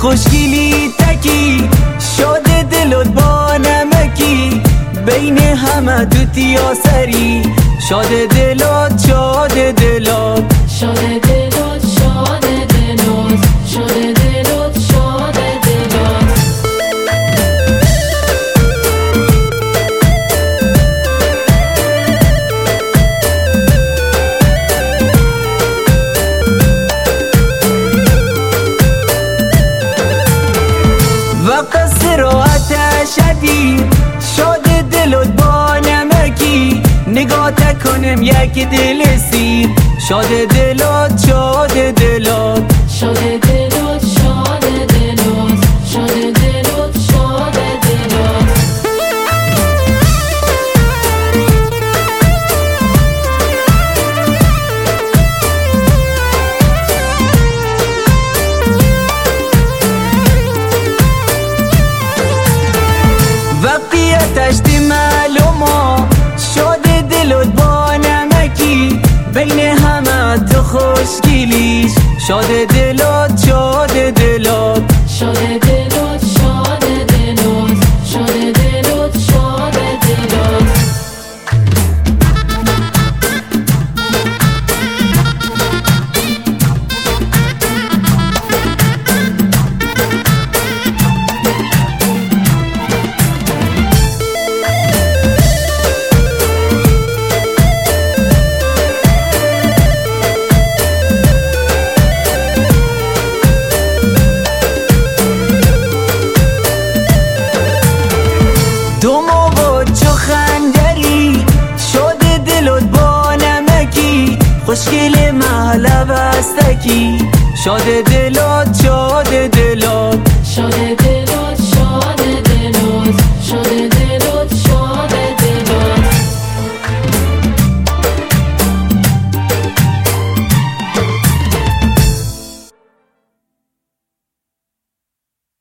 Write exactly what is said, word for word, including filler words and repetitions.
خوشگلی تکی شاده دلت با نمکی بین همه دوتی آسری شاده دلت شاده دلت شاده دلت شاده دلت شاده دلت شاده دلت وقت سراحت شدید شاده دلت با نمکی نگاه کنم یک دل سیر شاده دلت شاده دلت شاده دلت شاده دلت شاده دلت شاده دلت وقتی تشتی معلومه شاده دلت با نمکی بین همه تو خوشگلیش شاده دلت شاده دلت شاده دلت شاده دلت شاده دلت شاده دلت دو موقع چو خندری شاده دلت با نمکی خوشگل محله بستکی شاده دلت شاده دلت شاده دلت